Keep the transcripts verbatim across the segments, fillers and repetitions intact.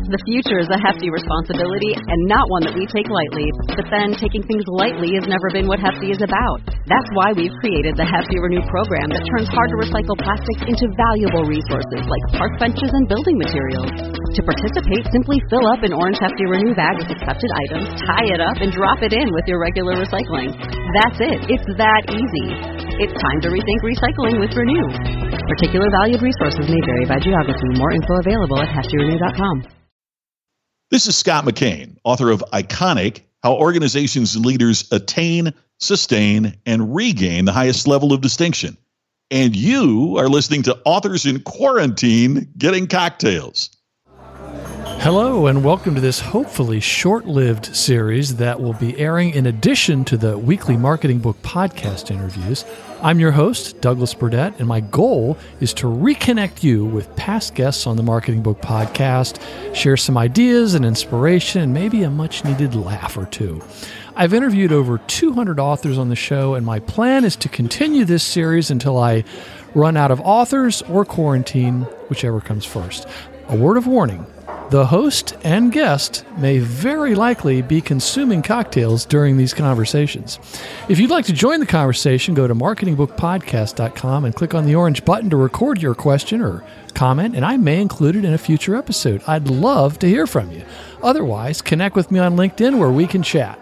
The future is a hefty responsibility and not one that we take lightly. But then, taking things lightly has never been what Hefty is about. That's why we've created the Hefty Renew program that turns hard-to-recycle plastics into valuable resources like park benches and building materials. To participate, simply fill up an orange Hefty Renew bag with accepted items, tie it up, and drop it in with your regular recycling. That's it. It's that easy. It's time to rethink recycling with Renew. Particular valued resources may vary by geography. More info available at hefty renew dot com. This is Scott McKain, author of Iconic: How Organizations and Leaders Attain, Sustain, and Regain the Highest Level of Distinction. And you are listening to Authors in Quarantine Getting Cocktails. Hello, and welcome to this hopefully short-lived series that will be airing in addition to the weekly Marketing Book podcast interviews. I'm your host, Douglas Burdett, and my goal is to reconnect you with past guests on the Marketing Book podcast, share some ideas and inspiration, and maybe a much-needed laugh or two. I've interviewed over two hundred authors on the show, and my plan is to continue this series until I run out of authors or quarantine, whichever comes first. A word of warning. The host and guest may very likely be consuming cocktails during these conversations. If you'd like to join the conversation, go to marketing book podcast dot com and click on the orange button to record your question or comment, and I may include it in a future episode. I'd love to hear from you. Otherwise, connect with me on LinkedIn where we can chat.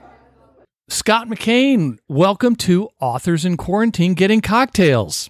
Scott McKain, welcome to Authors in Quarantine Getting Cocktails.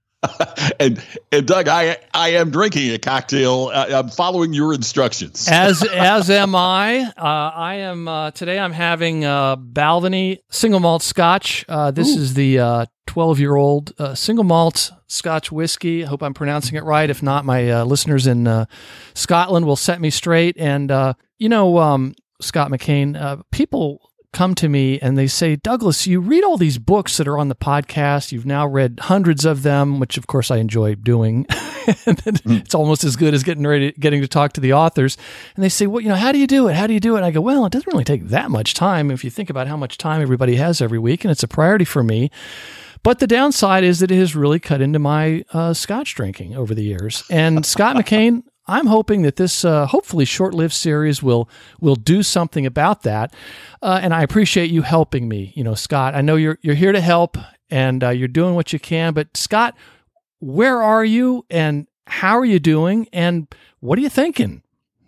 and and Doug, I I am drinking a cocktail. I, I'm following your instructions. as as am I. Uh, I am uh, today. I'm having uh, Balvenie single malt Scotch. Uh, this Ooh. is the uh, twelve year old uh, single malt Scotch whiskey. I hope I'm pronouncing it right. If not, my uh, listeners in uh, Scotland will set me straight. And uh, you know, um, Scott McKain, uh, people come to me and they say, Douglas, you read all these books that are on the podcast. You've now read hundreds of them, which of course I enjoy doing. And mm. It's almost as good as getting ready, getting to talk to the authors. And they say, well, you know, how do you do it? How do you do it? And I go, well, it doesn't really take that much time if you think about how much time everybody has every week, and it's a priority for me. But the downside is that it has really cut into my uh, Scotch drinking over the years. And Scott McKain, I'm hoping that this uh, hopefully short-lived series will will do something about that, uh, and I appreciate you helping me. You know, Scott, I know you're you're here to help, and uh, you're doing what you can. But Scott, where are you, and how are you doing, and what are you thinking?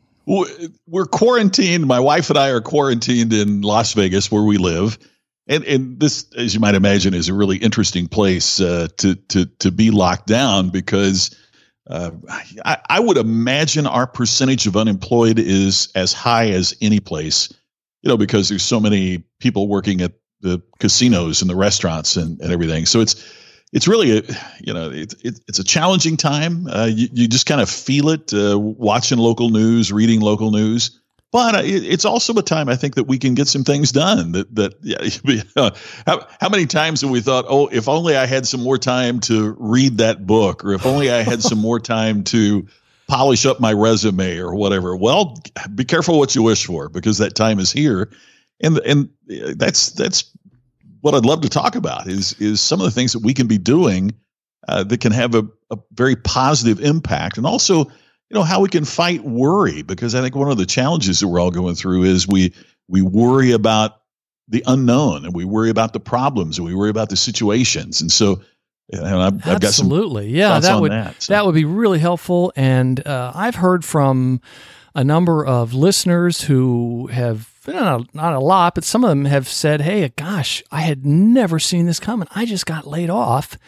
We're quarantined. My wife and I are quarantined in Las Vegas, where we live, and and this, as you might imagine, is a really interesting place uh, to to to be locked down because. Uh, I, I would imagine our percentage of unemployed is as high as any place, you know, because there's so many people working at the casinos and the restaurants and, and everything. So it's it's really, a, you know, it, it, it's a challenging time. Uh, you, you just kind of feel it uh, watching local news, reading local news. But it, it's also a time, I think, that we can get some things done. That that yeah, uh, how, how many times have we thought, oh, if only I had some more time to read that book, or if only I had some more time to polish up my resume or whatever. Well, be careful what you wish for, because that time is here, and and that's that's what I'd love to talk about is is some of the things that we can be doing uh, that can have a, a very positive impact, and also. You know, how we can fight worry, because I think one of the challenges that we're all going through is we we worry about the unknown, and we worry about the problems, and we worry about the situations. And so, you know, I've, I've got some absolutely, yeah, that would that, so. that would be really helpful. And uh, I've heard from a number of listeners who have, not a, not a lot, but some of them have said, "Hey, gosh, I had never seen this coming. I just got laid off."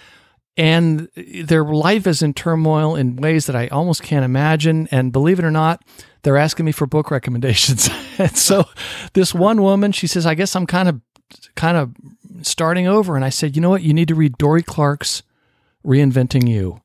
And their life is in turmoil in ways that I almost can't imagine. And believe it or not, they're asking me for book recommendations. And so this one woman, she says, I guess I'm kind of kind of starting over. And I said, you know what? You need to read Dorie Clark's Reinventing You.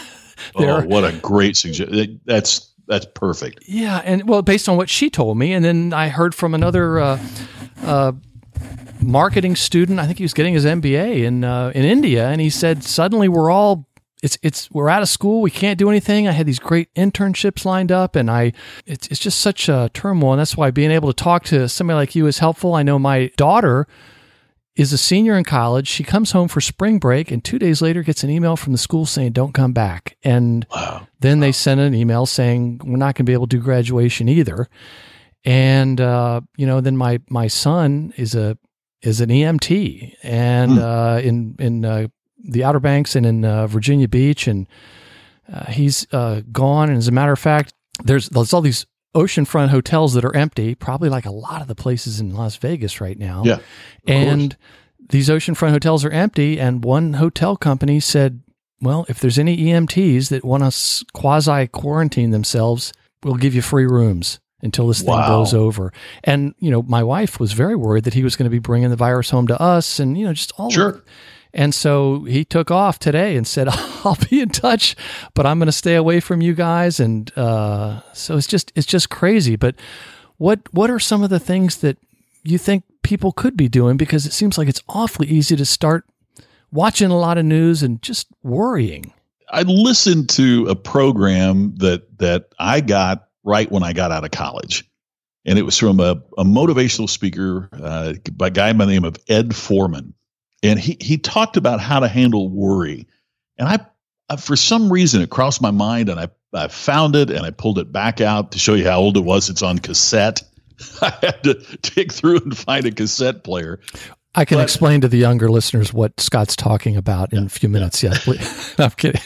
Oh, what a great suggestion. That's, that's perfect. Yeah. And well, based on what she told me. And then I heard from another uh, uh marketing student. I think he was getting his M B A in uh, in India, and he said suddenly we're all it's it's we're out of school, we can't do anything. I had these great internships lined up, and I it's it's just such a turmoil, and that's why being able to talk to somebody like you is helpful. I know my daughter is a senior in college. She comes home for spring break and two days later gets an email from the school saying, don't come back. And Wow. then Wow. they sent an email saying, we're not going to be able to do graduation either. And, uh, you know, then my, my son is a, is an E M T and, Hmm. uh, in, in, uh, the Outer Banks and in, uh, Virginia Beach. And, uh, he's, uh, gone. And as a matter of fact, there's, there's all these oceanfront hotels that are empty, probably like a lot of the places in Las Vegas right now. Yeah. And these oceanfront hotels are empty. And one hotel company said, well, if there's any E M Ts that want to quasi quarantine themselves, we'll give you free rooms until this thing Wow. blows over. And, you know, my wife was very worried that he was going to be bringing the virus home to us and, you know, just all Sure. of it. And so he took off today and said, I'll be in touch, but I'm going to stay away from you guys. And uh, so it's just it's just crazy. But what what are some of the things that you think people could be doing? Because it seems like it's awfully easy to start watching a lot of news and just worrying. I listened to a program that that I got right when I got out of college. And it was from a, a motivational speaker, uh, by a guy by the name of Ed Foreman. And he, he talked about how to handle worry. And I, I, for some reason, it crossed my mind and I, I found it and I pulled it back out to show you how old it was. It's on cassette. I had to dig through and find a cassette player. I can But- explain to the younger listeners what Scott's talking about in a few minutes. Yeah, please. No, I'm kidding.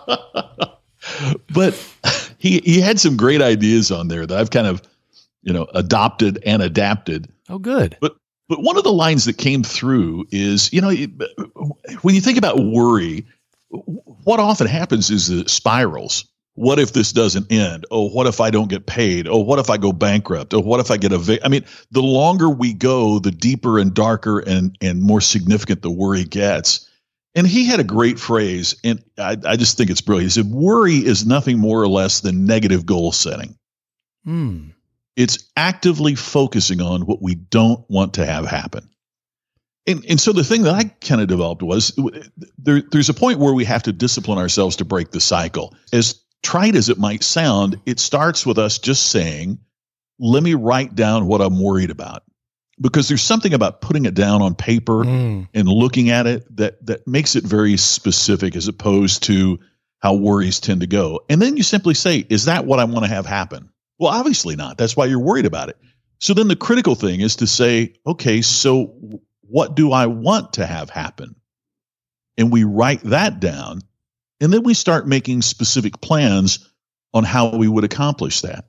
But he, he had some great ideas on there that I've kind of, you know, adopted and adapted. Oh, good. But but one of the lines that came through is, you know, when you think about worry, what often happens is the spirals. What if this doesn't end? Oh, what if I don't get paid? Oh, what if I go bankrupt? Oh, what if I get a vi- I mean, the longer we go, the deeper and darker and and more significant the worry gets. And he had a great phrase, and I, I just think it's brilliant. He said, worry is nothing more or less than negative goal setting. Hmm. It's actively focusing on what we don't want to have happen. And and so the thing that I kind of developed was there, there's a point where we have to discipline ourselves to break the cycle. As trite as it might sound, it starts with us just saying, let me write down what I'm worried about. Because there's something about putting it down on paper Mm. and looking at it that that makes it very specific as opposed to how worries tend to go. And then you simply say, is that what I want to have happen? Well, obviously not. That's why you're worried about it. So then the critical thing is to say, okay, so what do I want to have happen? And we write that down, and then we start making specific plans on how we would accomplish that.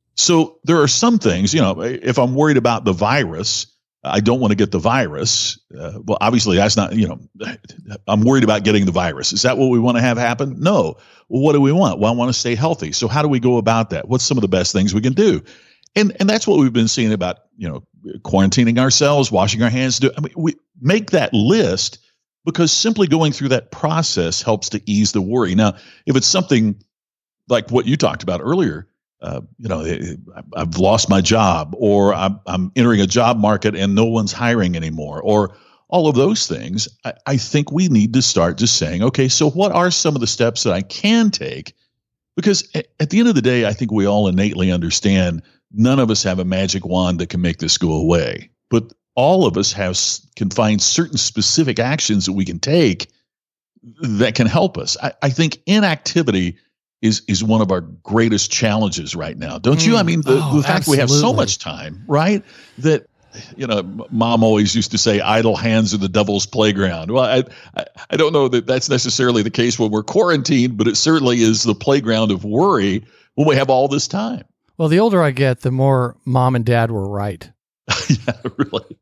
So there are some things, you know, if I'm worried about the virus, I don't want to get the virus. Uh, well, obviously that's not, you know, I'm worried about getting the virus. Is that what we want to have happen? No. Well, what do we want? Well, I want to stay healthy. So how do we go about that? What's some of the best things we can do? And and that's what we've been seeing about, you know, quarantining ourselves, washing our hands. Do I mean, we make that list because simply going through that process helps to ease the worry. Now, if it's something like what you talked about earlier, uh, you know, I've lost my job, or I'm, I'm entering a job market and no one's hiring anymore, or all of those things, I, I think we need to start just saying, okay, so what are some of the steps that I can take? Because at the end of the day, I think we all innately understand none of us have a magic wand that can make this go away. But all of us have can find certain specific actions that we can take that can help us. I, I think inactivity is is one of our greatest challenges right now. Don't you? I mean, the, Oh, the fact we have so absolutely. much time, right? That, you know, mom always used to say, idle hands are the devil's playground. Well, I, I, I don't know that that's necessarily the case when we're quarantined, but it certainly is the playground of worry when we have all this time. Well, the older I get, the more mom and dad were right. Yeah, really.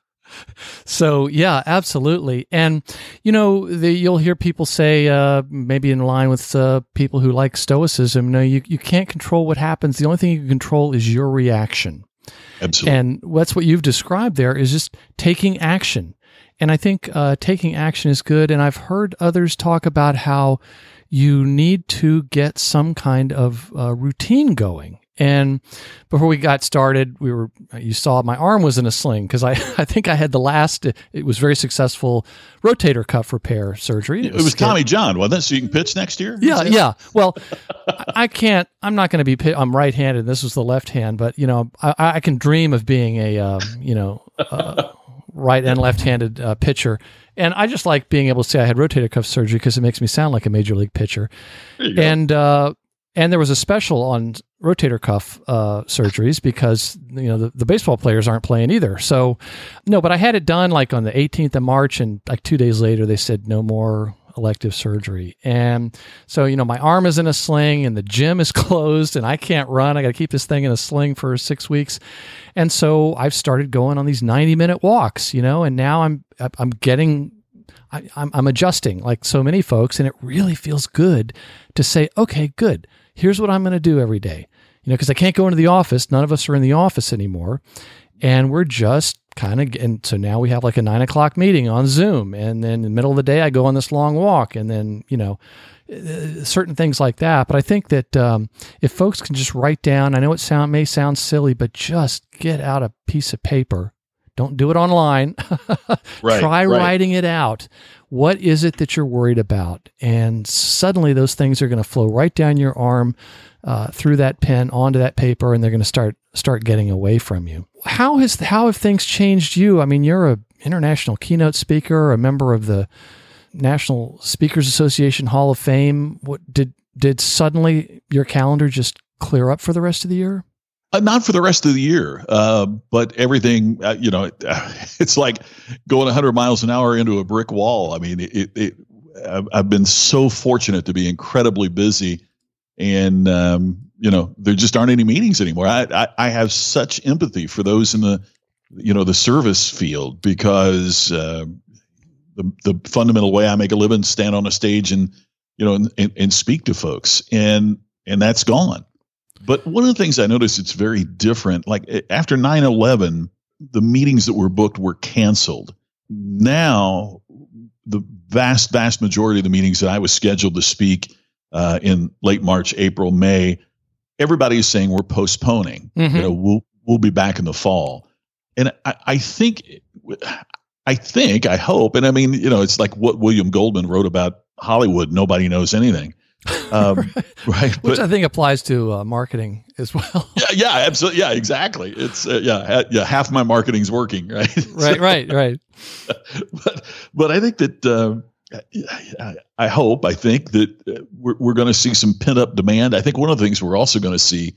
So, yeah, absolutely. And, you know, the, you'll hear people say, uh, maybe in line with uh, people who like stoicism, no, you, you can't control what happens. The only thing you can control is your reaction. Absolutely. And that's what you've described there is just taking action. And I think uh, taking action is good. And I've heard others talk about how you need to get some kind of uh, routine going. And before we got started, we were, you saw my arm was in a sling because I, I think I had the last, it was very successful rotator cuff repair surgery. It was Tommy John, wasn't it? So you can pitch next year? Yeah, yeah. Well, I can't, I'm not going to be, pit- I'm right-handed. This was the left hand, but, you know, I, I can dream of being a, um, you know, uh, right and left-handed uh, pitcher. And I just like being able to say I had rotator cuff surgery because it makes me sound like a major league pitcher. And uh, and there was a special on rotator cuff uh, surgeries because you know the, the baseball players aren't playing either. So no, but I had it done like on the eighteenth of March, and like two days later they said no more elective surgery. And so, you know, my arm is in a sling and the gym is closed and I can't run. I got to keep this thing in a sling for six weeks. And so I've started going on these ninety minute walks, you know, and now I'm, I'm getting, I, I'm, I'm adjusting like so many folks, and it really feels good to say, okay, good. Here's what I'm going to do every day, you know, because I can't go into the office. None of us are in the office anymore. And we're just kind of, and so now we have like a nine o'clock meeting on Zoom. And then in the middle of the day, I go on this long walk, and then, you know, uh, certain things like that. But I think that um, if folks can just write down, I know it sound may sound silly, but just get out a piece of paper. Don't do it online. right, Try right. writing it out. What is it that you're worried about? And suddenly those things are going to flow right down your arm, uh, through that pen onto that paper, and they're going to start start getting away from you. How has how have things changed you? I mean, you're an international keynote speaker, a member of the National Speakers Association Hall of Fame. What did did suddenly your calendar just clear up for the rest of the year? Uh, not for the rest of the year, uh, but everything, uh, you know, it, uh, it's like going one hundred miles an hour into a brick wall. I mean, it, it, I've, I've been so fortunate to be incredibly busy, and, um, you know, there just aren't any meetings anymore. I, I, I have such empathy for those in the, you know, the service field, because uh, the, the fundamental way I make a living, stand on a stage and, you know, and, and, and speak to folks, and, and that's gone. But one of the things I noticed, it's very different. Like after nine eleven, the meetings that were booked were canceled. Now, the vast, vast majority of the meetings that I was scheduled to speak uh, in late March, April, May, everybody is saying we're postponing. Mm-hmm. You know, we'll we'll be back in the fall. And I, I think, I think, I hope, and I mean, you know, it's like what William Goldman wrote about Hollywood. Nobody knows anything. Um, right, which but, I think applies to uh, marketing as well. yeah, yeah, absolutely, yeah, exactly. It's uh, yeah, ha- yeah. Half my marketing's working, right? Right, so, right, right. But but I think that uh, I, I hope I think that we're we're going to see some pent up demand. I think one of the things we're also going to see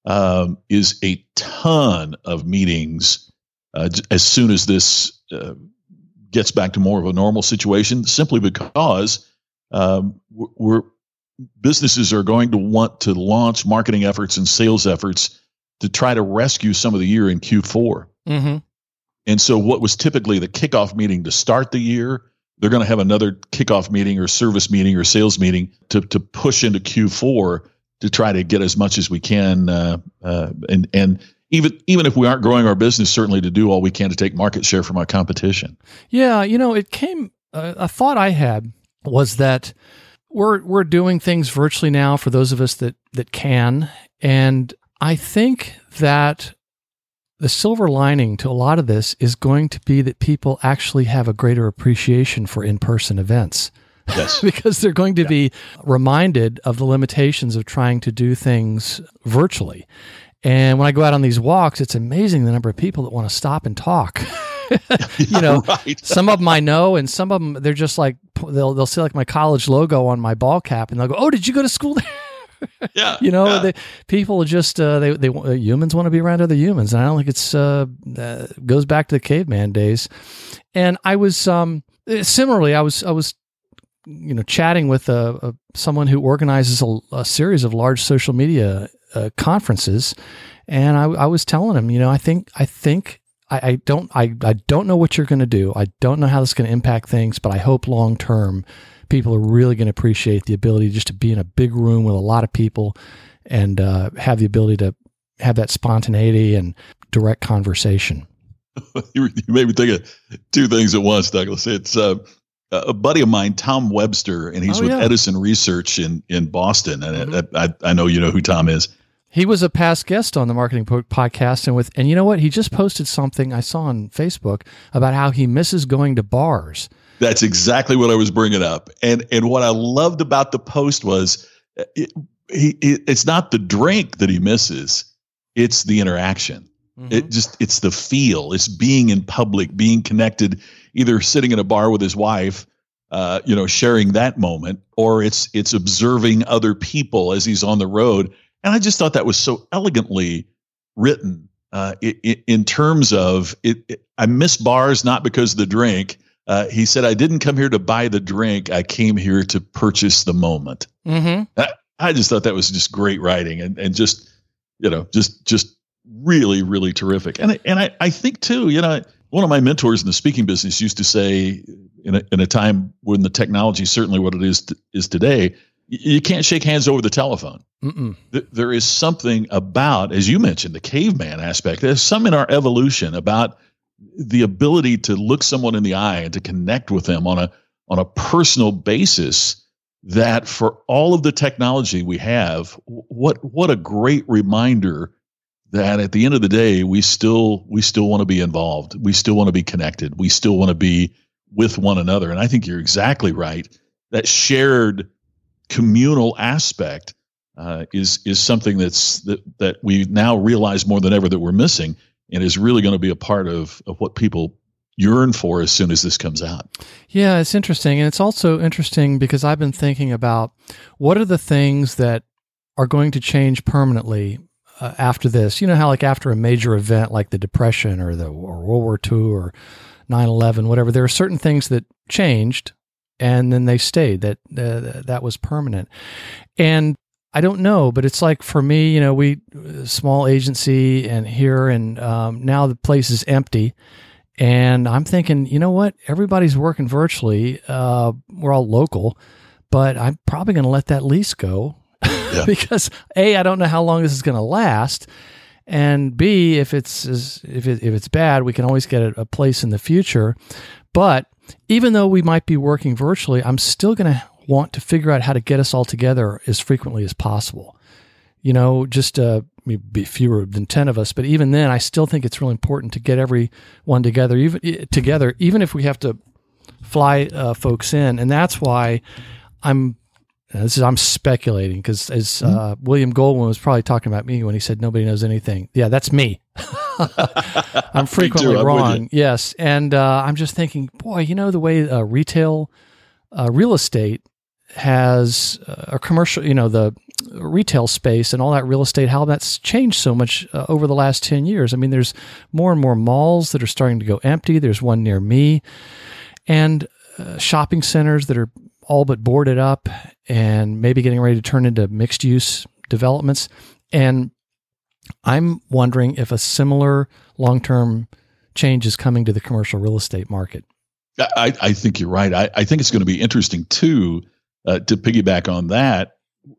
um, is a ton of meetings uh, as soon as this uh, gets back to more of a normal situation. Simply because um, we're businesses are going to want to launch marketing efforts and sales efforts to try to rescue some of the year in Q four. Mm-hmm. And so what was typically the kickoff meeting to start the year, they're going to have another kickoff meeting or service meeting or sales meeting to to push into Q four to try to get as much as we can. Uh, uh, and and even even if we aren't growing our business, certainly to do all we can to take market share from our competition. Yeah, you know, it came, uh, a thought I had was that We're we're doing things virtually now for those of us that, that can. And I think that the silver lining to a lot of this is going to be that people actually have a greater appreciation for in-person events. Yes. Because they're going to yeah. be reminded of the limitations of trying to do things virtually. And when I go out on these walks, it's amazing the number of people that want to stop and talk. you know, right. Some of them I know, and some of them they're just like they'll they'll see like my college logo on my ball cap, and they'll go, "Oh, did you go to school there?" Yeah, you know, yeah. they, people just uh, they they uh, humans want to be around other humans, and I don't think it's uh, uh, goes back to the caveman days. And I was um, similarly, I was I was you know chatting with a, a someone who organizes a, a series of large social media uh, conferences, and I, I was telling him, you know, I think I think. I, I don't I, I don't know what you're going to do. I don't know how this is going to impact things, but I hope long term people are really going to appreciate the ability just to be in a big room with a lot of people and uh, have the ability to have that spontaneity and direct conversation. You made me think of two things at once, Douglas. It's uh, a buddy of mine, Tom Webster, and he's oh, with yeah. Edison Research in, in Boston. And mm-hmm. I, I, I know you know who Tom is. He was a past guest on the Marketing Podcast, and with and you know what? He just posted something I saw on Facebook about how he misses going to bars. That's exactly what I was bringing up, and and what I loved about the post was it, he it, it's not the drink that he misses, it's the interaction. Mm-hmm. It just, it's the feel, it's being in public, being connected, either sitting in a bar with his wife, uh, you know, sharing that moment, or it's, it's observing other people as he's on the road. And I just thought that was so elegantly written, uh, in, in terms of it, it. I miss bars, not because of the drink. Uh, he said, I didn't come here to buy the drink. I came here to purchase the moment. Mm-hmm. I, I just thought that was just great writing and, and just, you know, just, just really, really terrific. And, and I, I think too, you know, one of my mentors in the speaking business used to say in a, in a time when the technology is certainly what it is, t- is today, you can't shake hands over the telephone. Mm-mm. There is something about, as you mentioned, the caveman aspect. There's some in our evolution about the ability to look someone in the eye and to connect with them on a on a personal basis. That for all of the technology we have, what what a great reminder that at the end of the day, we still we still want to be involved. We still want to be connected. We still want to be with one another. And I think you're exactly right. That shared communal aspect uh, is is something that's that that we now realize more than ever that we're missing, and is really going to be a part of of what people yearn for as soon as this comes out. Yeah, it's interesting. And it's also interesting because I've been thinking about what are the things that are going to change permanently uh, after this. You know how like after a major event like the Depression or the or World War Two or nine eleven, whatever, there are certain things that changed and then they stayed, that uh, that was permanent. And I don't know, but it's like for me, you know, we small agency and here and um, now the place is empty. And I'm thinking, you know what? Everybody's working virtually. Uh, we're all local, but I'm probably going to let that lease go yeah. because A, I don't know how long this is going to last, and B, if it's if it, if it's bad, we can always get a, a place in the future. But even though we might be working virtually, I'm still going to want to figure out how to get us all together as frequently as possible. You know, just uh, maybe fewer than ten of us, but even then, I still think it's really important to get everyone together, even together, even if we have to fly uh, folks in. And that's why I'm this is I'm speculating because as uh, William Goldwyn was probably talking about me when he said nobody knows anything. Yeah, that's me. I'm frequently too, I'm wrong. Yes, and uh, I'm just thinking, boy, you know the way uh, retail, uh, real estate has uh, a commercial, you know, the retail space and all that real estate, how that's changed so much uh, over the last ten years. I mean, there's more and more malls that are starting to go empty. There's one near me, and uh, shopping centers that are all but boarded up and maybe getting ready to turn into mixed use developments. And I'm wondering if a similar long-term change is coming to the commercial real estate market. I, I think you're right. I, I think it's going to be interesting too, uh, to piggyback on that.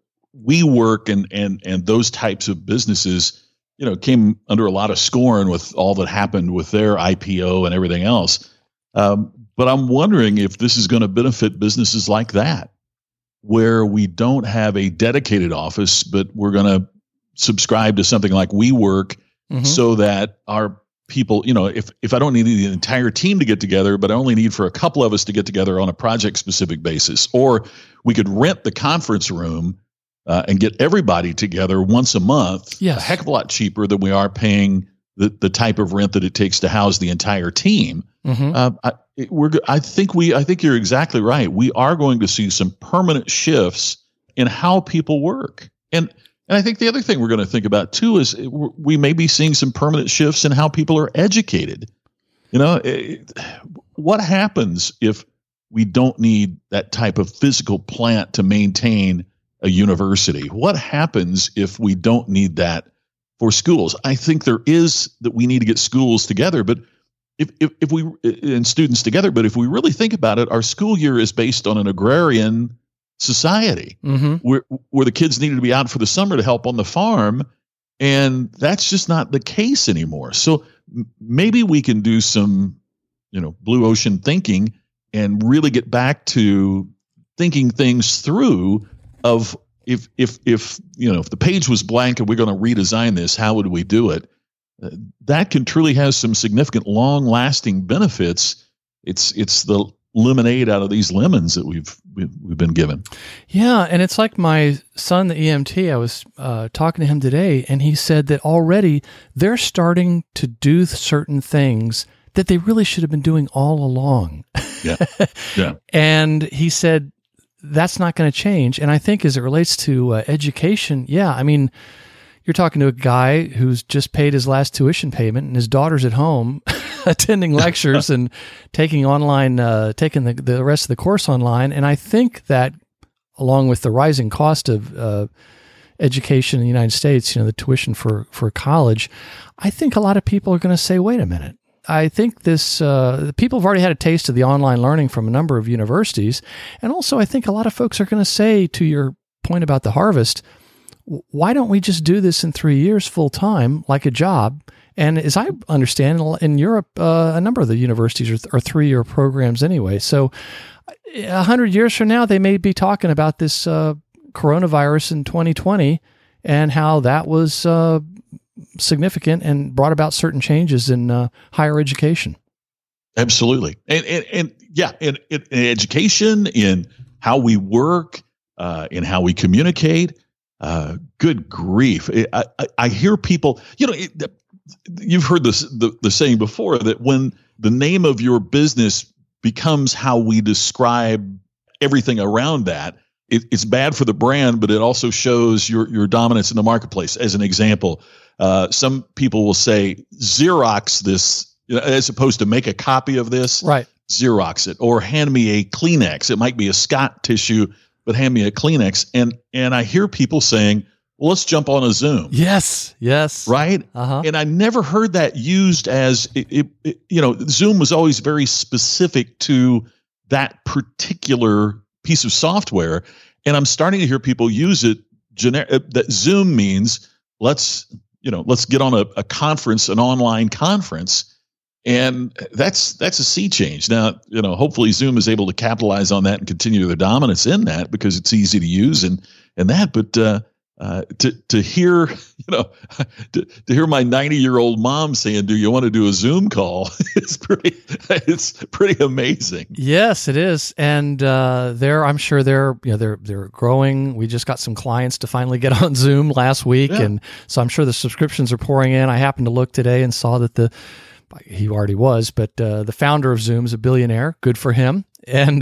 WeWork and and and those types of businesses, you know, came under a lot of scorn with all that happened with their I P O and everything else. Um, but I'm wondering if this is going to benefit businesses like that, where we don't have a dedicated office, but we're going to subscribe to something like WeWork, mm-hmm. so that our people, you know, if if I don't need the entire team to get together, but I only need for a couple of us to get together on a project specific basis, or we could rent the conference room uh, and get everybody together once a month, yes. a heck of a lot cheaper than we are paying the, the type of rent that it takes to house the entire team. Mm-hmm. Uh, I, it, we're, I think we, I think you're exactly right. We are going to see some permanent shifts in how people work. And, and I think the other thing we're going to think about too is we may be seeing some permanent shifts in how people are educated. You know, it, what happens if we don't need that type of physical plant to maintain a university? What happens if we don't need that for schools? I think there is that we need to get schools together, but if, if, if we, and students together, but if we really think about it, our school year is based on an agrarian society, mm-hmm. where, where the kids needed to be out for the summer to help on the farm. And that's just not the case anymore. So m- maybe we can do some, you know, blue ocean thinking and really get back to thinking things through of if, if, if, you know, if the page was blank and we're going to redesign this, how would we do it? Uh, that can truly have some significant long lasting benefits. It's, it's the, lemonade out of these lemons that we've we've, we've been given. Yeah, and it's like my son, the E M T. I was uh, talking to him today, and he said that already they're starting to do certain things that they really should have been doing all along. Yeah, yeah. And he said that's not going to change. And I think as it relates to uh, education, yeah, I mean, you're talking to a guy who's just paid his last tuition payment, and his daughter's at home attending lectures and taking online, uh, taking the, the rest of the course online. And I think that, along with the rising cost of uh, education in the United States, you know, the tuition for for college, I think a lot of people are going to say, "Wait a minute." I think this uh, people have already had a taste of the online learning from a number of universities, and also I think a lot of folks are going to say, to your point about the harvest, why don't we just do this in three years full time, like a job? And as I understand, in Europe, uh, a number of the universities are, are three-year programs anyway. So a hundred years from now, they may be talking about this uh, coronavirus in twenty twenty and how that was uh, significant and brought about certain changes in uh, higher education. Absolutely. And, and, and yeah, in, in education, in how we work, uh, in how we communicate. Uh, good grief. I, I, I hear people, you know, it, you've heard this, the, the saying before that when the name of your business becomes how we describe everything around that, it, it's bad for the brand, but it also shows your, your dominance in the marketplace. As an example, uh, some people will say Xerox this, you know, as opposed to make a copy of this, right? Xerox it, or hand me a Kleenex. It might be a Scott tissue, but hand me a Kleenex. And and I hear people saying, well, let's jump on a Zoom. Yes, yes. Right? Uh-huh. And I never heard that used as, it, it, it, you know, Zoom was always very specific to that particular piece of software. And I'm starting to hear people use it, gener- that Zoom means let's, you know, let's get on a, a conference, an online conference. And that's that's a sea change. Now, you know, hopefully Zoom is able to capitalize on that and continue their dominance in that because it's easy to use and and that. But uh, uh, to to hear, you know, to, to hear my ninety-year-old mom saying, "Do you want to do a Zoom call?" It's pretty it's pretty amazing. Yes, it is. And uh, they're I'm sure they're you know they're they're growing. We just got some clients to finally get on Zoom last week, Yeah. and so I'm sure the subscriptions are pouring in. I happened to look today and saw that the he already was, but uh, the founder of Zoom is a billionaire. Good for him. And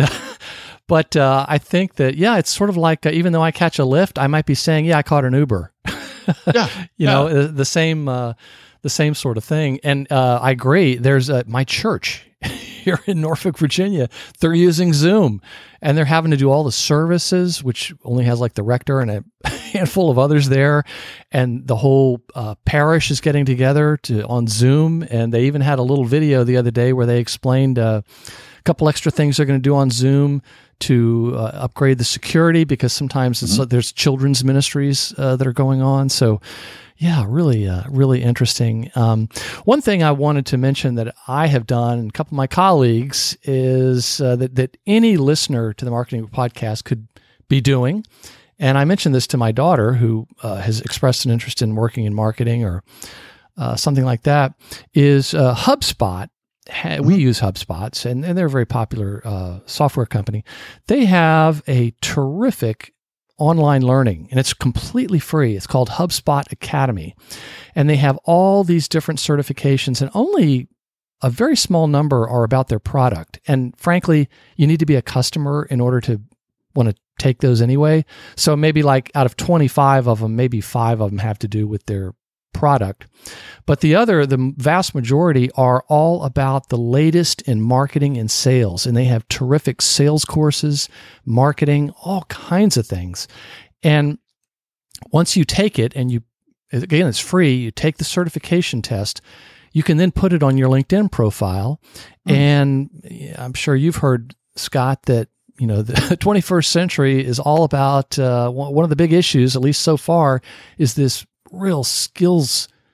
but uh, I think that, yeah, it's sort of like, uh, even though I catch a Lyft, I might be saying, yeah, I caught an Uber. Yeah, you yeah. know, the, the same uh, the same sort of thing. And uh, I agree. There's a, my church here in Norfolk, Virginia. They're using Zoom, and they're having to do all the services, which only has like the rector and a handful of others there, and the whole uh, parish is getting together to on Zoom. And they even had a little video the other day where they explained uh, a couple extra things they're going to do on Zoom to uh, upgrade the security, because sometimes it's, Mm-hmm. there's children's ministries uh, that are going on. So, yeah, really, uh, really interesting. Um, one thing I wanted to mention that I have done, and a couple of my colleagues, is uh, that that any listener to the Marketing Podcast could be doing. And I mentioned this to my daughter, who uh, has expressed an interest in working in marketing or uh, something like that, is uh, HubSpot. We use HubSpots, and, and they're a very popular uh, software company. They have a terrific online learning, and it's completely free. It's called HubSpot Academy, and they have all these different certifications, and only a very small number are about their product. And frankly, you need to be a customer in order to want to take those anyway. So maybe like out of twenty-five of them, maybe five of them have to do with their product. But the other, the vast majority, are all about the latest in marketing and sales. And they have terrific sales courses, marketing, all kinds of things. And once you take it, and you, again, it's free, you take the certification test, you can then put it on your LinkedIn profile. Mm. And I'm sure you've heard, Scott, that you know, the twenty-first century is all about, uh, one of the big issues, at least so far, is this real skills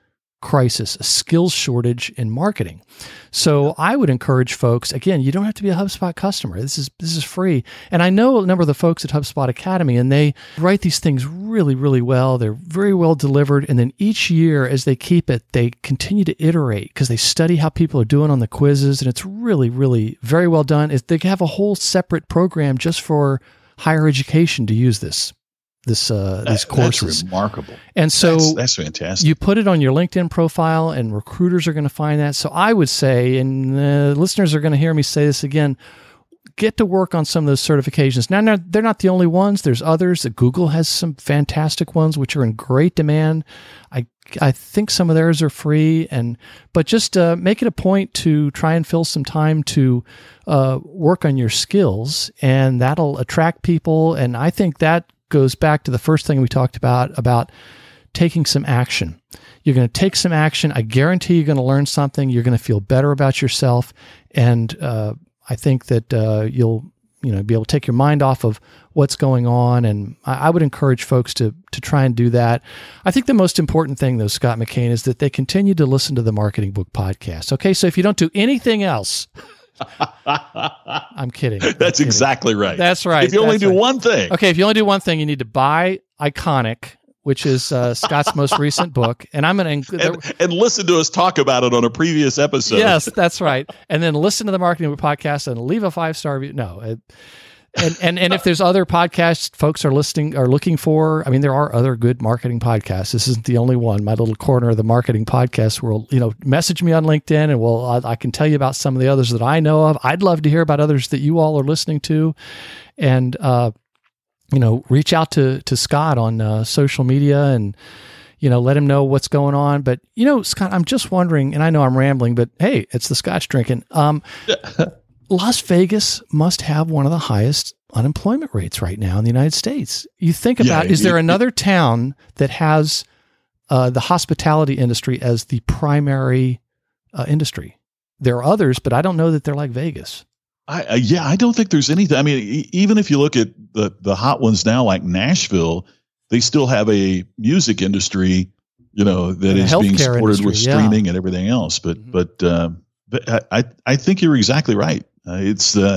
crisis, a skills shortage in marketing. So I would encourage folks, again, you don't have to be a HubSpot customer. This is this is free. And I know a number of the folks at HubSpot Academy, and they write these things really, really well. They're very well delivered. And then each year as they keep it, they continue to iterate because they study how people are doing on the quizzes. And it's really, really very well done. It's, they have a whole separate program just for higher education to use this. This uh, these courses. That's remarkable. And so that's, that's fantastic. You put it on your LinkedIn profile, and recruiters are going to find that. So I would say, and the listeners are going to hear me say this again, get to work on some of those certifications. Now, they're not the only ones. There's others. Google has some fantastic ones, which are in great demand. I I think some of theirs are free, and but just uh, make it a point to try and fill some time to uh, work on your skills, and that'll attract people. And I think that goes back to the first thing we talked about, about taking some action. You're going to take some action. I guarantee you're going to learn something. You're going to feel better about yourself. And uh, I think that uh, you'll you know, be able to take your mind off of what's going on. And I, I would encourage folks to to try and do that. I think the most important thing, though, Scott McKain, is that they continue to listen to the Marketing Book Podcast. Okay, so if you don't do anything else, I'm kidding. I'm That's kidding. Exactly right. That's right. If you only That's do right. one thing. Okay, if you only do one thing, you need to buy Iconic, which is uh, Scott's most recent book. And I'm going to include... And, and listen to us talk about it on a previous episode. Yes, that's right. And then listen to the Marketing Book Podcast and leave a five-star review. No. It, and, and and if there's other podcasts folks are listening are looking for, I mean, there are other good marketing podcasts. This isn't the only one. My little corner of the marketing podcast world. You know, message me on LinkedIn, and we'll I, I can tell you about some of the others that I know of. I'd love to hear about others that you all are listening to, and uh, you know, reach out to to Scott on uh, social media and you know let him know what's going on. But you know, Scott, I'm just wondering, and I know I'm rambling, but hey, it's the Scotch drinking. Um, Las Vegas must have one of the highest unemployment rates right now in the United States. You think about, Yeah, is there it- another town that has uh, the hospitality industry as the primary uh, industry? There are others, but I don't know that they're like Vegas. I, uh, yeah, I don't think there's anything. I mean, e- even if you look at the the hot ones now, like Nashville, they still have a music industry, you know, that And a is being healthcare supported with industry, yeah. streaming and everything else. But Mhm. but uh, but I I- I think you're exactly right. Uh, it's uh,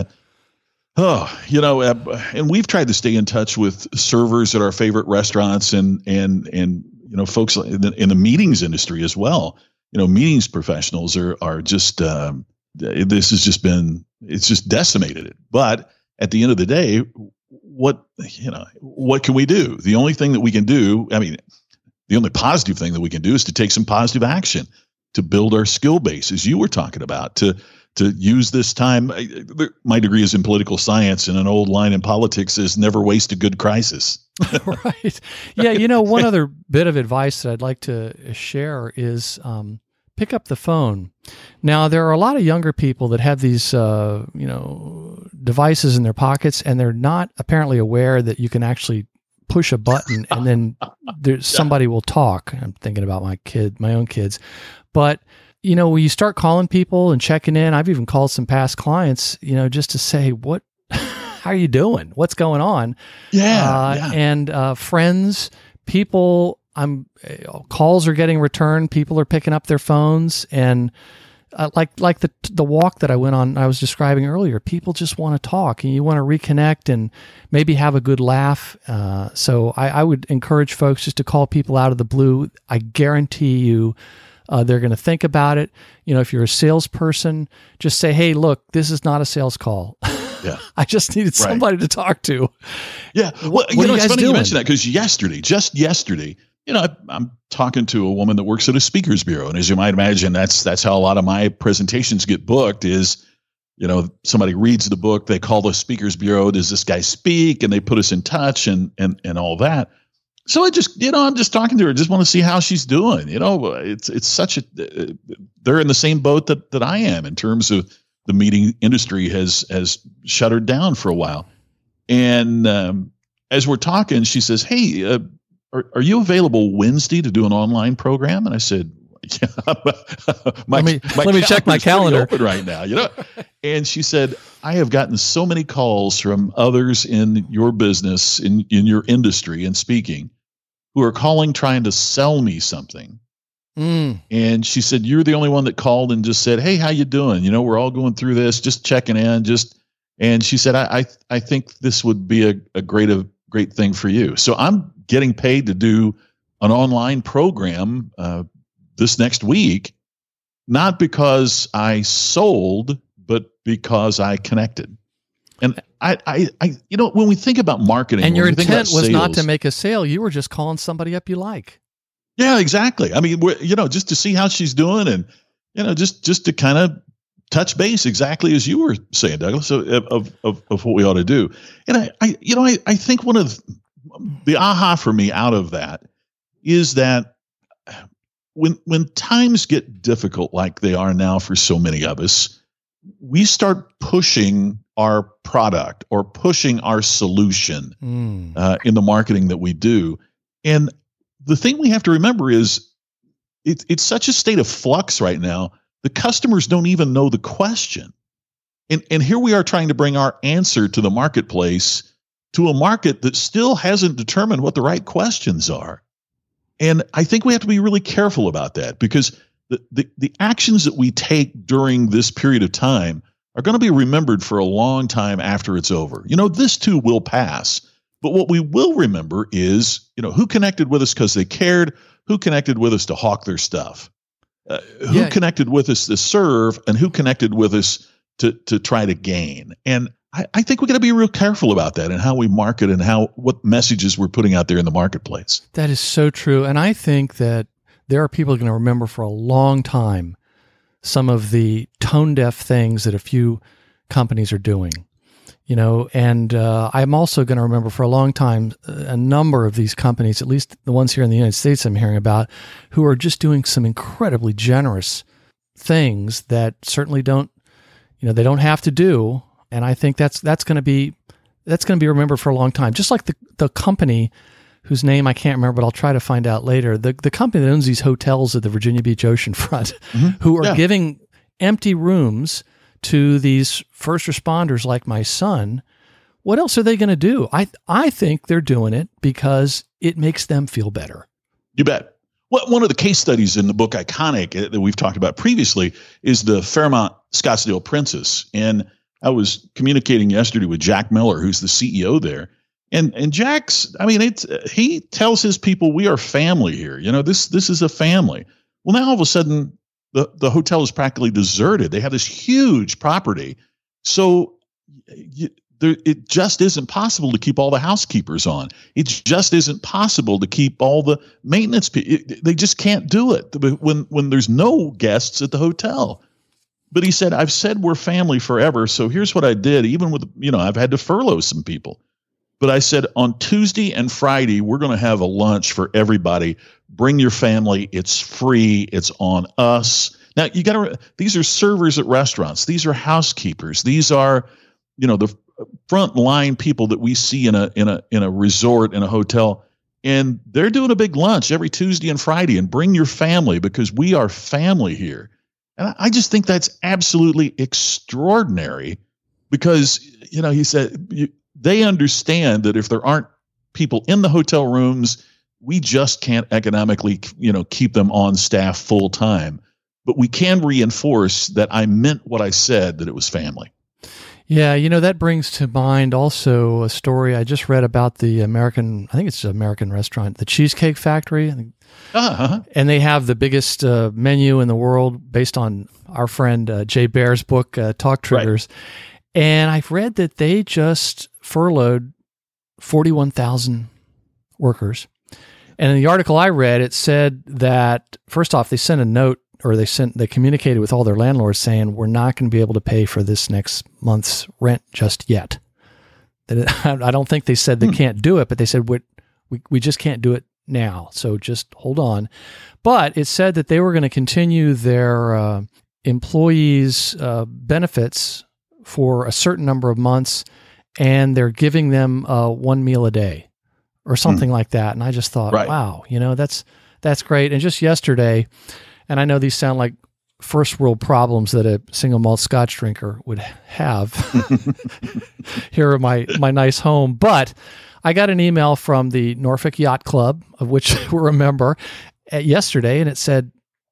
oh, you know, uh, and we've tried to stay in touch with servers at our favorite restaurants and and and you know, folks in the, in the meetings industry as well. You know, meetings professionals are are just. Um, This has just been, it's just decimated it. But at the end of the day, what, you know, what can we do? The only thing that we can do, I mean, the only positive thing that we can do is to take some positive action to build our skill base, as you were talking about, to, to use this time. My degree is in political science, and an old line in politics is never waste a good crisis. Right. Yeah. You know, one other bit of advice that I'd like to share is, um, pick up the phone. Now, there are a lot of younger people that have these, uh, you know, devices in their pockets, and they're not apparently aware that you can actually push a button and then there's somebody will talk. I'm thinking about my kid, my own kids. But, you know, when you start calling people and checking in, I've even called some past clients, you know, just to say, what, how are you doing? What's going on? Yeah. Uh, yeah. And uh, friends, people, I'm uh, calls are getting returned. People are picking up their phones, and uh, like like the the walk that I went on, I was describing earlier. People just want to talk, and you want to reconnect, and maybe have a good laugh. Uh, so I, I would encourage folks just to call people out of the blue. I guarantee you, uh, they're going to think about it. You know, if you're a salesperson, just say, "Hey, look, this is not a sales call." Yeah. I just needed Right. somebody to talk to. Yeah. Well, What you are know, you it's guys funny you doing? mention that, because yesterday, just yesterday, you know, I, I'm talking to a woman that works at a speakers bureau. And as you might imagine, that's, that's how a lot of my presentations get booked is, you know, somebody reads the book, they call the speakers bureau, does this guy speak? And they put us in touch and, and, and all that. So I just, you know, I'm just talking to her, just want to see how she's doing. You know, it's, it's such a, they're in the same boat that, that I am in terms of the meeting industry has, has shuttered down for a while. And, um, as we're talking, she says, "Hey, uh, are, are you available Wednesday to do an online program?" And I said, "Yeah, my, Let me- my let me check my calendar's pretty calendar." open right now." You know, and she said, "I have gotten so many calls from others in your business, in in your industry, and speaking, who are calling trying to sell me something, Mm. And she said, you're the only one that called and just said, hey, how you doing? You know, we're all going through this, just checking in. Just, and she said, I, I, I think this would be a, a great, a great thing for you. So I'm getting paid to do an online program uh, this next week, not because I sold, but because I connected. And I, I, I, you know, when we think about marketing, and your intent was sales, not to make a sale. You were just calling somebody up you like. Yeah, exactly. I mean, we're, you know, just to see how she's doing, and you know, just just to kind of touch base, exactly as you were saying, Douglas, so of of of what we ought to do. And I, I you know, I, I think one of the aha for me out of that is that when when times get difficult, like they are now for so many of us, we start pushing our product or pushing our solution mm. uh, in the marketing that we do, and the thing we have to remember is it, it's such a state of flux right now. The customers don't even know the question. And, and here we are trying to bring our answer to the marketplace, to a market that still hasn't determined what the right questions are. And I think we have to be really careful about that, because the, the, the actions that we take during this period of time are going to be remembered for a long time after it's over. You know, this too will pass. But what we will remember is, you know, who connected with us because they cared, who connected with us to hawk their stuff, uh, who yeah. connected with us to serve, and who connected with us to to try to gain. And I, I think we got to be real careful about that and how we market and how what messages we're putting out there in the marketplace. That is so true. And I think that there are people going to remember for a long time some of the tone deaf things that a few companies are doing. You know, and uh, I'm also going to remember for a long time a number of these companies, at least the ones here in the United States I'm hearing about, who are just doing some incredibly generous things that certainly don't, you know, they don't have to do. And I think that's that's going to be that's going to be remembered for a long time. Just like the the company whose name I can't remember, but I'll try to find out later. The the company that owns these hotels at the Virginia Beach oceanfront, mm-hmm. who are yeah. giving empty rooms to these first responders like my son. What else are they going to do? I I think they're doing it because it makes them feel better. You bet. Well, one of the case studies in the book Iconic that we've talked about previously is the Fairmont Scottsdale Princess. And I was communicating yesterday with Jack Miller, who's the C E O there. And and Jack's, I mean, it's he tells his people, we are family here. You know, this this is a family. Well, now all of a sudden, The, the hotel is practically deserted. They have this huge property. So you, there, it just isn't possible to keep all the housekeepers on. It just isn't possible to keep all the maintenance people. They just can't do it when, when there's no guests at the hotel. But he said, I've said we're family forever. So here's what I did. Even with, you know, I've had to furlough some people. But I said on Tuesday and Friday, we're going to have a lunch for everybody. Bring your family. It's free. It's on us. Now you got to, these are servers at restaurants. These are housekeepers. These are, you know, the front line people that we see in a, in a, in a resort, in a hotel, and they're doing a big lunch every Tuesday and Friday, and bring your family because we are family here. And I just think that's absolutely extraordinary because, you know, he said, you, they understand that if there aren't people in the hotel rooms, we just can't economically, you know, keep them on staff full time. But we can reinforce that I meant what I said, that it was family. Yeah, you know, that brings to mind also a story I just read about the American, I think it's an American restaurant, the Cheesecake Factory. Uh-huh. And they have the biggest uh, menu in the world based on our friend uh, Jay Baer's book, uh, Talk Triggers. Right. And I've read that they just furloughed forty-one thousand workers. And in the article I read, it said that, first off, they sent a note, or they sent, they communicated with all their landlords saying, we're not going to be able to pay for this next month's rent just yet. I don't think they said they hmm. can't do it, but they said, we, we, we just can't do it now. So just hold on. But it said that they were going to continue their uh, employees' uh, benefits for a certain number of months, and they're giving them uh, one meal a day or something hmm. like that. And I just thought, right. wow, you know, that's that's great. And just yesterday, and I know these sound like first world problems that a single malt Scotch drinker would have here at my, my nice home, but I got an email from the Norfolk Yacht Club, of which we're a member, uh, yesterday, and it said,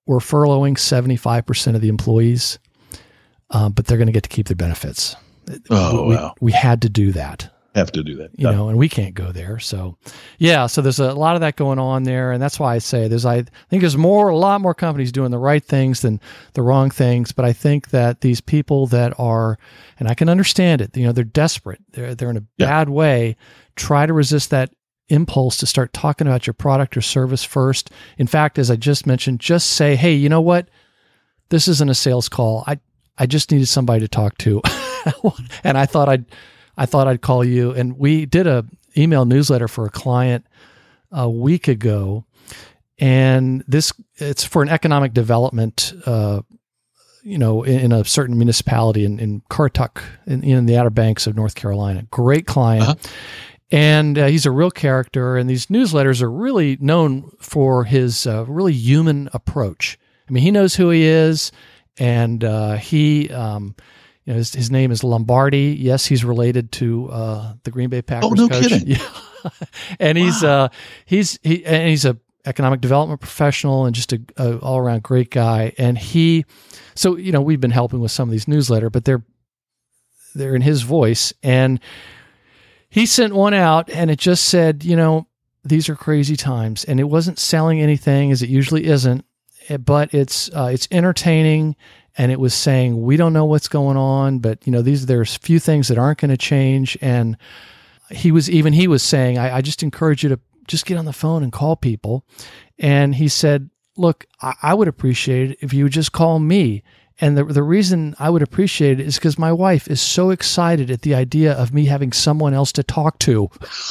we're furloughing seventy-five percent of the employees, um, but they're going to get to keep their benefits. Oh, we, wow. we had to do that. Have to do that. You know, and we can't go there. So, yeah, so there's a lot of that going on there. And that's why I say there's, I think there's more, a lot more companies doing the right things than the wrong things. But I think that these people that are, and I can understand it, you know, they're desperate. They're, they're in a Yeah. bad way. Try to resist that impulse to start talking about your product or service first. In fact, as I just mentioned, just say, hey, you know what? This isn't a sales call. I, I just needed somebody to talk to. And I thought I'd, I thought I'd call you. And we did a email newsletter for a client a week ago. And this, it's for an economic development, uh, you know, in, in a certain municipality in, in Currituck, in, in the Outer Banks of North Carolina. Great client. Uh-huh. And uh, he's a real character. And these newsletters are really known for his uh, really human approach. I mean, he knows who he is. And uh, he, um, you know, his, his name is Lombardi. Yes, he's related to uh, the Green Bay Packers. Oh, no coach. kidding! Yeah. And he's wow. uh, he's he and he's a economic development professional and just a, a all around great guy. And he, so you know, we've been helping with some of these newsletters, but they're they're in his voice. And he sent one out, and it just said, you know, these are crazy times, and it wasn't selling anything, as it usually isn't, but it's uh, it's entertaining. And it was saying, we don't know what's going on, but you know, these, there's few things that aren't going to change. And he was, even he was saying, I, I just encourage you to just get on the phone and call people. And he said, look, I, I would appreciate it if you would just call me. And the the reason I would appreciate it is because my wife is so excited at the idea of me having someone else to talk to.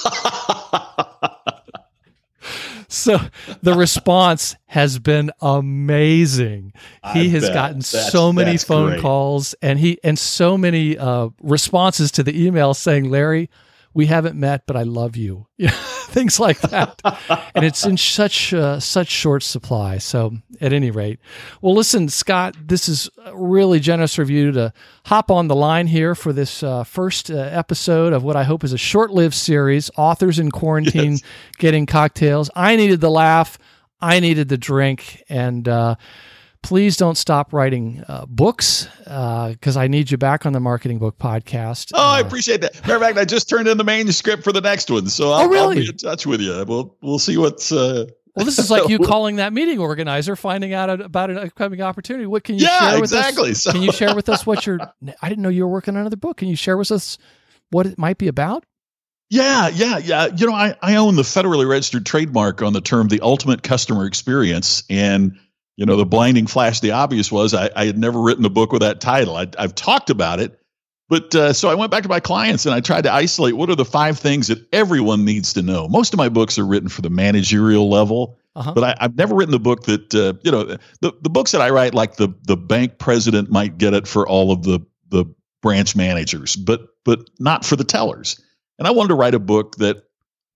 So the response has been amazing. He I has bet. gotten that's, so many phone great. calls and he and so many uh, responses to the email saying, Larry, we haven't met, but I love you. You know, things like that. And it's in such uh, such short supply. So at any rate, well, listen, Scott, this is really generous of you to hop on the line here for this uh, first uh, episode of what I hope is a short-lived series, Authors in Quarantine yes. Getting Cocktails. I needed the laugh. I needed the drink. And uh, please don't stop writing uh, books because uh, I need you back on the Marketing Book Podcast. Oh, uh, I appreciate that. Matter of fact, I just turned in the manuscript for the next one, so I'll, oh, really? I'll be in touch with you. We'll we'll see what's. Uh, well, this is like you calling that meeting organizer, finding out about an upcoming opportunity. What can you yeah, share with exactly. us? So, can you share with us what you're? I didn't know you were working on another book. Can you share with us what it might be about? Yeah, yeah, yeah. You know, I, I own the federally registered trademark on the term "the ultimate customer experience," and you know, the blinding flash, the obvious was I, I had never written a book with that title. I, I've talked about it, but uh, so I went back to my clients and I tried to isolate what are the five things that everyone needs to know. Most of my books are written for the managerial level, uh-huh. but I, I've never written a book that, uh, you know, the, the books that I write, like the the bank president might get it for all of the the branch managers, but but not for the tellers. And I wanted to write a book that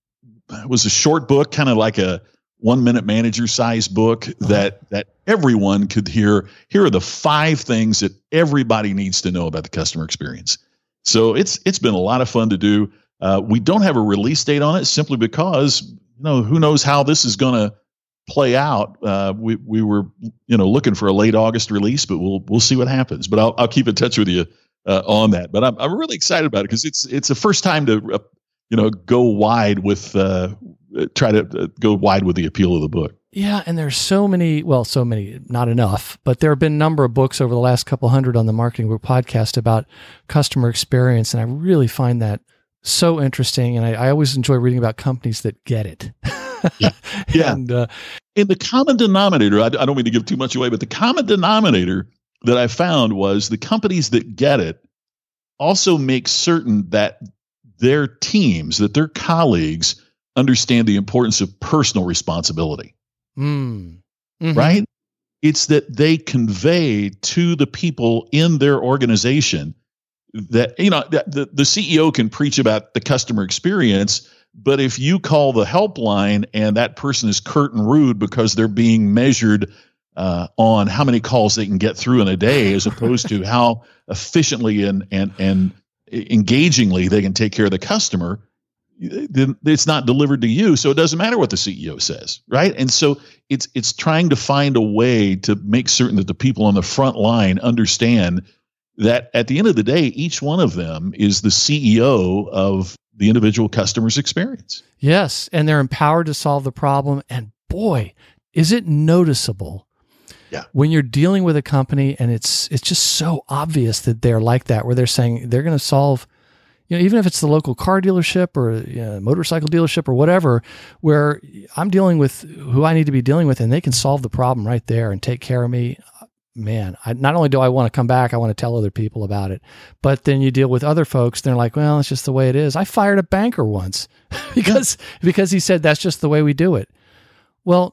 was a short book, kind of like a one minute manager size book that, that everyone could hear. Here are the five things that everybody needs to know about the customer experience. So it's, it's been a lot of fun to do. Uh, we don't have a release date on it simply because, you know, who knows how this is going to play out. Uh, we, we were, you know, looking for a late August release, but we'll, we'll see what happens, but I'll, I'll keep in touch with you uh, on that. But I'm, I'm really excited about it because it's, it's the first time to, uh, you know, go wide with, uh, try to go wide with the appeal of the book. Yeah. And there's so many, well, so many, not enough, but there have been a number of books over the last couple hundred on the Marketing Book Podcast about customer experience. And I really find that so interesting. And I, I always enjoy reading about companies that get it. Yeah. yeah. And, uh, and the common denominator, I, I don't mean to give too much away, but the common denominator that I found was the companies that get it also make certain that their teams, that their colleagues understand the importance of personal responsibility, mm. mm-hmm. right? It's that they convey to the people in their organization that, you know, the, the C E O can preach about the customer experience, but if you call the helpline and that person is curt and rude because they're being measured uh, on how many calls they can get through in a day, as opposed to how efficiently and, and, and engagingly they can take care of the customer, it's not delivered to you. So it doesn't matter what the C E O says, right? And so it's it's trying to find a way to make certain that the people on the front line understand that at the end of the day, each one of them is the C E O of the individual customer's experience. Yes, and they're empowered to solve the problem. And boy, is it noticeable yeah. when you're dealing with a company and it's it's just so obvious that they're like that, where they're saying they're going to solve, you know, even if it's the local car dealership or you know, motorcycle dealership or whatever, where I'm dealing with who I need to be dealing with and they can solve the problem right there and take care of me. Man, I, not only do I want to come back, I want to tell other people about it. But then you deal with other folks, they're like, well, it's just the way it is. I fired a banker once because because he said that's just the way we do it. Well,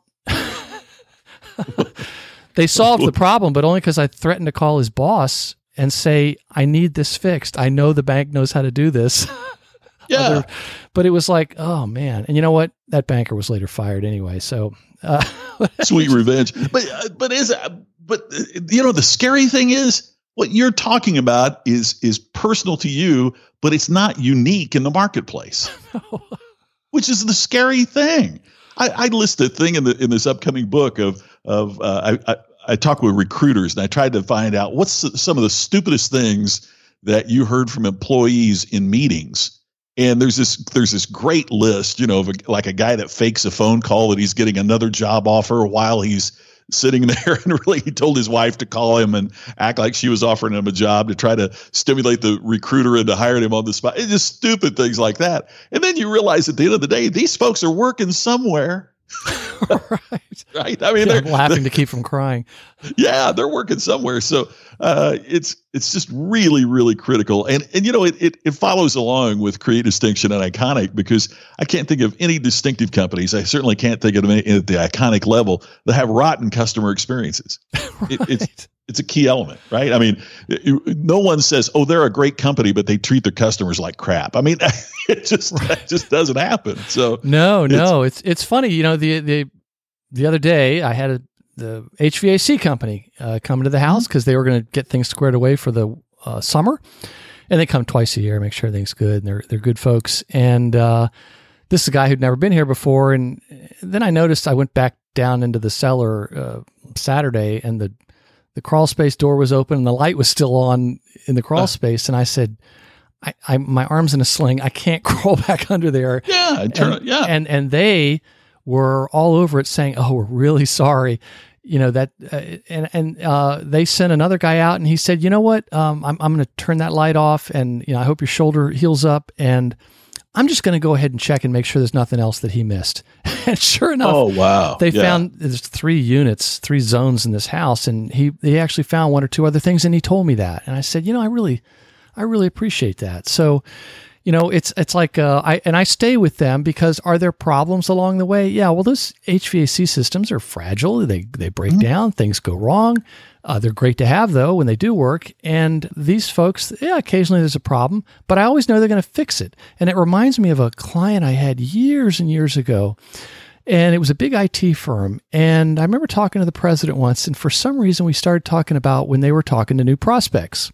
they solved the problem, but only because I threatened to call his boss and say, I need this fixed. I know the bank knows how to do this. Yeah. Other, but it was like, oh, man. And you know what? That banker was later fired anyway. So uh, sweet revenge. But, uh, but is it? But, you know, the scary thing is what you're talking about is is personal to you, but it's not unique in the marketplace, no. Which is the scary thing. I, I list a thing in the in this upcoming book of of uh, I, I I talk with recruiters and I tried to find out what's some of the stupidest things that you heard from employees in meetings. And there's this there's this great list, you know, of a, like a guy that fakes a phone call that he's getting another job offer while he's sitting there, and really he told his wife to call him and act like she was offering him a job to try to stimulate the recruiter into hiring him on the spot. It's just stupid things like that. And then you realize at the end of the day, these folks are working somewhere. Right. Right. I mean, yeah, they're I'm laughing they're, to keep from crying. Yeah, they're working somewhere. So uh, it's it's just really, really critical. And and you know, it, it it follows along with Create Distinction and Iconic, because I can't think of any distinctive companies. I certainly can't think of any at the iconic level that have rotten customer experiences. Right. It, it's it's a key element, right? I mean, it, no one says, "Oh, they're a great company, but they treat their customers like crap." I mean, it just right. it just doesn't happen. So no, no, it's it's funny. You know, the the the other day I had a the H V A C company uh, come to the house because they were going to get things squared away for the uh, summer, and they come twice a year, make sure everything's good, and they're they're good folks. And uh, this is a guy who'd never been here before, and then I noticed I went back down into the cellar uh, Saturday, and the the crawl space door was open, and the light was still on in the crawl uh. space, and I said, I, I my arm's in a sling, I can't crawl back under there. Yeah, turn and, it, yeah, and and they were all over it saying, "Oh, we're really sorry." You know, that, uh, and, and, uh, they sent another guy out and he said, you know what, um, I'm, I'm going to turn that light off, and, you know, I hope your shoulder heals up, and I'm just going to go ahead and check and make sure there's nothing else that he missed. And sure enough, oh, wow. they yeah. found there's three units, three zones in this house. And he, he actually found one or two other things. And he told me that. And I said, you know, I really, I really appreciate that. So, you know, it's it's like, uh, I and I stay with them because are there problems along the way? Yeah, well, those H V A C systems are fragile. They they break mm-hmm. down. Things go wrong. Uh, they're great to have, though, when they do work. And these folks, yeah, occasionally there's a problem, but I always know they're going to fix it. And it reminds me of a client I had years and years ago. And it was a big I T firm. And I remember talking to the president once, and for some reason we started talking about when they were talking to new prospects.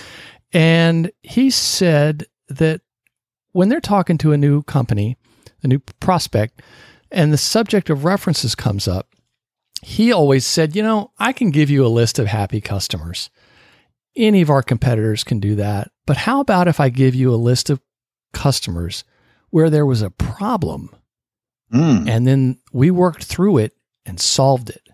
And he said that when they're talking to a new company, a new prospect, and the subject of references comes up, he always said, you know, I can give you a list of happy customers. Any of our competitors can do that. But how about if I give you a list of customers where there was a problem, mm. and then we worked through it and solved it?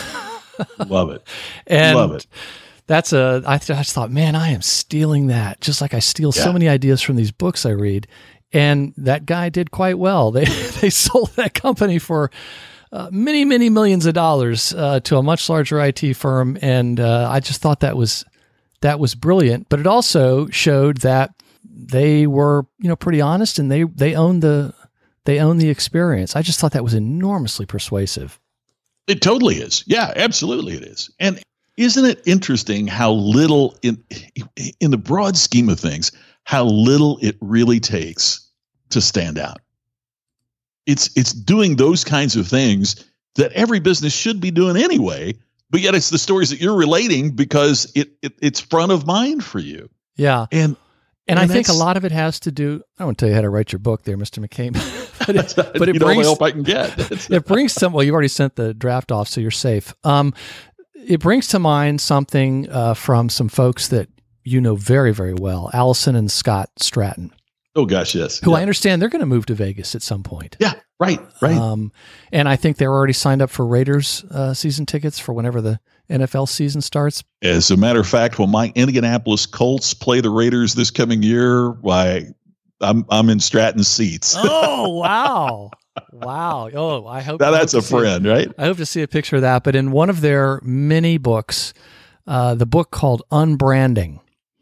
Love it. And Love it. That's a, I, th- I just thought, man, I am stealing that. Just like I steal yeah. so many ideas from these books I read. And that guy did quite well. They, they sold that company for uh, many, many millions of dollars uh, to a much larger I T firm. And uh, I just thought that was, that was brilliant. But it also showed that they were, you know, pretty honest, and they, they owned the, they owned the experience. I just thought that was enormously persuasive. It totally is. Yeah, absolutely it is. And isn't it interesting how little, in in the broad scheme of things, how little it really takes to stand out? It's it's doing those kinds of things that every business should be doing anyway, but yet it's the stories that you're relating because it, it it's front of mind for you. Yeah. And And, and I think a that's- lot of it has to do, I won't tell you how to write your book there, Mister McCabe, but it, but it you know, brings, the help I can get. it brings some, well, you've already sent the draft off, so you're safe. Um, it brings to mind something uh, from some folks that you know very, very well, Allison and Scott Stratton. Oh, gosh, yes. Who yeah. I understand they're going to move to Vegas at some point. Yeah, right, right. Um, and I think they're already signed up for Raiders uh, season tickets for whenever the N F L season starts. As a matter of fact, when my Indianapolis Colts play the Raiders this coming year, why I'm I'm in Stratton's seats. Oh, wow. Wow. Oh, I hope now I that's hope a to friend, see, right? I hope to see a picture of that. But in one of their mini books, uh, the book called Unbranding,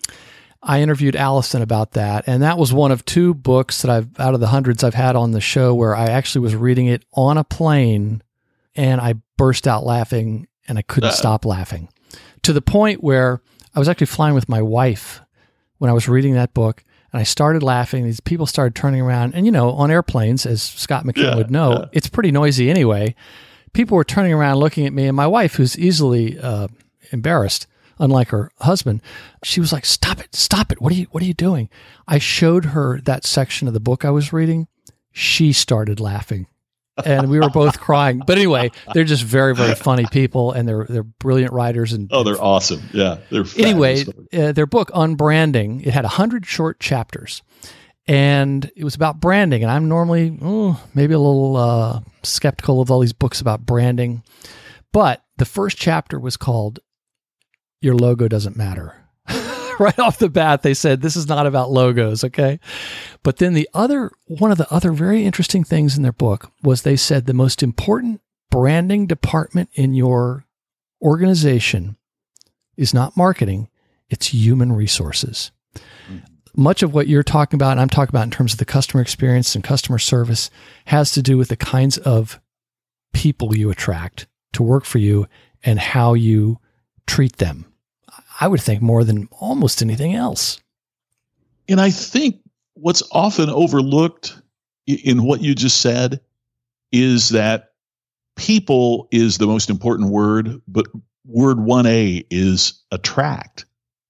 I interviewed Allison about that. And that was one of two books that I've, out of the hundreds I've had on the show, where I actually was reading it on a plane and I burst out laughing and I couldn't uh, stop laughing, to the point where I was actually flying with my wife when I was reading that book, and I started laughing. These people started turning around, and you know, on airplanes, as Scott McKim yeah, would know, yeah. it's pretty noisy anyway. People were turning around looking at me, and my wife, who's easily uh, embarrassed, unlike her husband, she was like, "Stop it, stop it. What are you, what are you doing?" I showed her that section of the book I was reading. She started laughing. And we were both crying. But anyway, they're just very, very funny people, and they're they're brilliant writers. And oh, they're awesome. Yeah, they're anyway. Uh, their book Unbranding, it had a hundred short chapters, and it was about branding. And I'm normally oh, maybe a little uh, skeptical of all these books about branding, but the first chapter was called "Your Logo Doesn't Matter." Right off the bat, they said, this is not about logos, okay? But then the other, one of the other very interesting things in their book was they said the most important branding department in your organization is not marketing, it's human resources. Mm-hmm. Much of what you're talking about, and I'm talking about in terms of the customer experience and customer service, has to do with the kinds of people you attract to work for you and how you treat them. I would think more than almost anything else. And I think what's often overlooked in what you just said is that people is the most important word, but word one A is attract.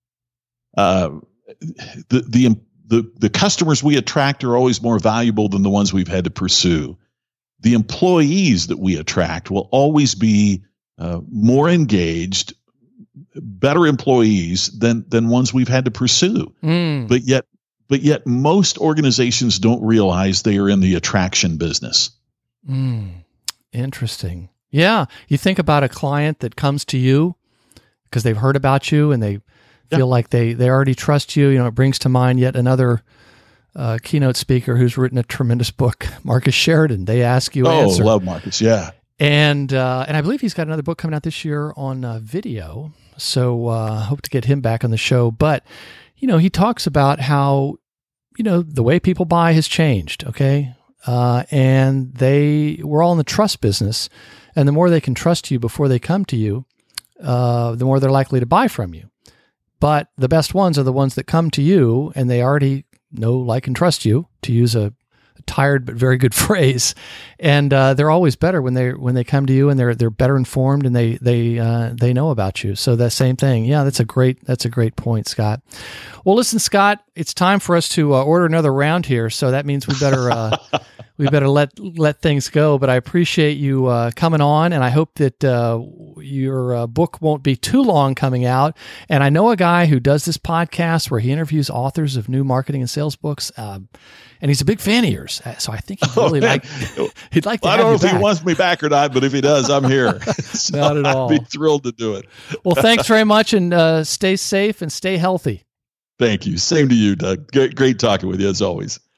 Uh, the, the, the, the customers we attract are always more valuable than the ones we've had to pursue. The employees that we attract will always be uh, more engaged, better employees than than ones we've had to pursue. Mm. But yet, but yet most organizations don't realize they are in the attraction business. Mm. Interesting. Yeah. You think about a client that comes to you because they've heard about you and they feel yeah. like they, they already trust you. You know, it brings to mind yet another uh, keynote speaker who's written a tremendous book, Marcus Sheridan. They ask you Oh, answer. love Marcus. Yeah. And, uh, and I believe he's got another book coming out this year on uh, video. So I uh, hope to get him back on the show. But, you know, he talks about how, you know, the way people buy has changed, okay? Uh, and they, we're all in the trust business. And the more they can trust you before they come to you, uh, the more they're likely to buy from you. But the best ones are the ones that come to you and they already know, like, and trust you, to use a tired but very good phrase, and uh, they're always better when they when they come to you and they're they're better informed and they they uh, they know about you. So that same thing, yeah, that's a great that's a great point, Scott. Well, listen, Scott, it's time for us to uh, order another round here, so that means we better uh, we better let let things go. But I appreciate you uh, coming on, and I hope that uh, your uh, book won't be too long coming out. And I know a guy who does this podcast where he interviews authors of new marketing and sales books. Um, And he's a big fan of yours, so I think he'd really oh, like. He'd like to. Well, have I don't know you if back. he wants me back or not, but if he does, I'm here. So Not at all. I'd be thrilled to do it. Well, thanks very much, and uh, stay safe and stay healthy. Thank you. Same to you, Doug. Great, great talking with you as always.